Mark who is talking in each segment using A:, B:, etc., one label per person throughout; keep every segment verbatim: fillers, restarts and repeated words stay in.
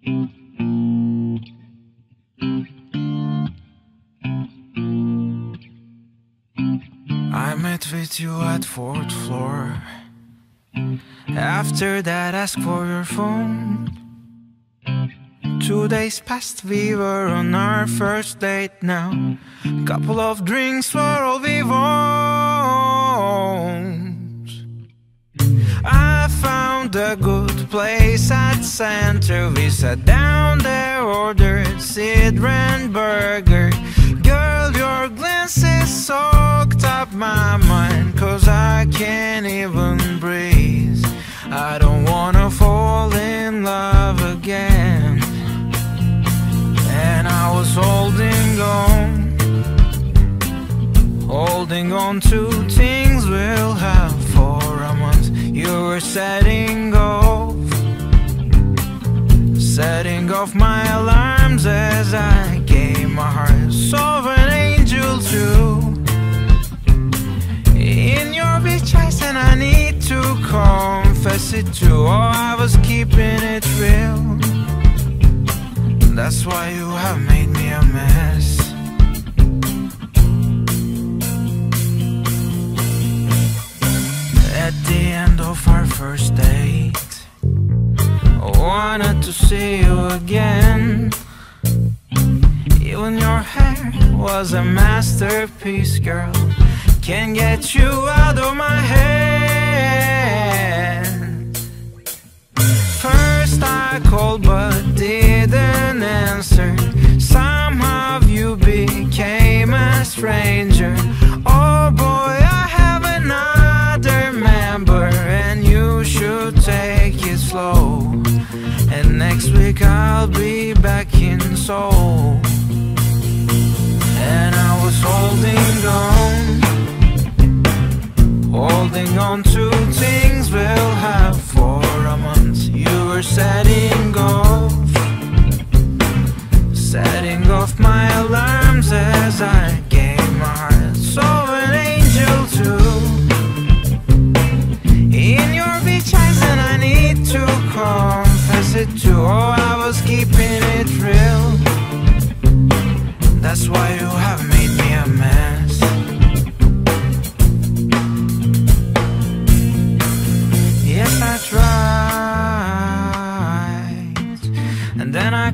A: I met with you at fourth floor. After that, asked for your phone. Two days passed, we were on our first date now. Couple of drinks were all we want. I found a good place at center. We sat down there, ordered Cidre and burger. Girl, your glances soaked up my mind, 'cause I can't even breathe. I don't wanna fall in love again. And I was holding on, holding on to things we'll have for a month. You were setting off, setting off my alarms as I gave my heart. Saw an angel too in your beach eyes, and I need to confess it too. Oh, I was keeping it real. That's why you have made me a mess. At the end of our first date, I wanted to see you again. Even your hair was a masterpiece, girl. Can't get you out of my head. First I called but didn't answer. Somehow you became a stranger. Oh boy, I have another member, and you should take it slow. And next week I'll be back in Seoul. And I was holding on, holding on to things we'll have for a month. You were setting off, setting off my alarms as I gave my heart. Saw an angel too in your beach eyes, and I need to confess it too. Oh, I was keeping it real. That's why you have made me a mess. Yes, I tried, and then I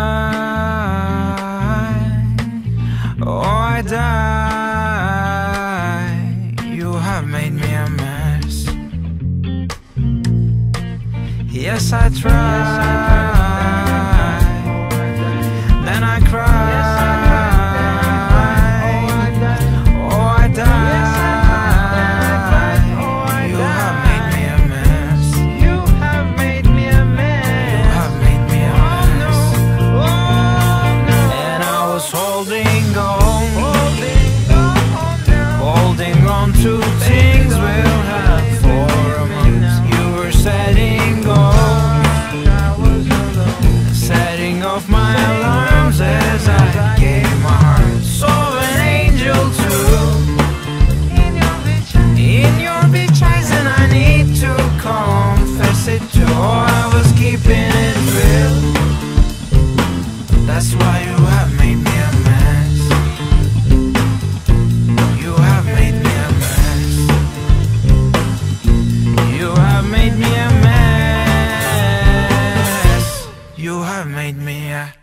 A: cried. Oh, I died. You have made me a mess. Yes, I tried, then I cried. Two things we'll have for a month. You were setting off, setting off my alarms as I gave my heart. Saw an angel too in your beach eyes, and I need to confess it too. Oh, I was keeping it real. That's why you have made me a mess. You have made me a mess. You have made me a mess. You have made me a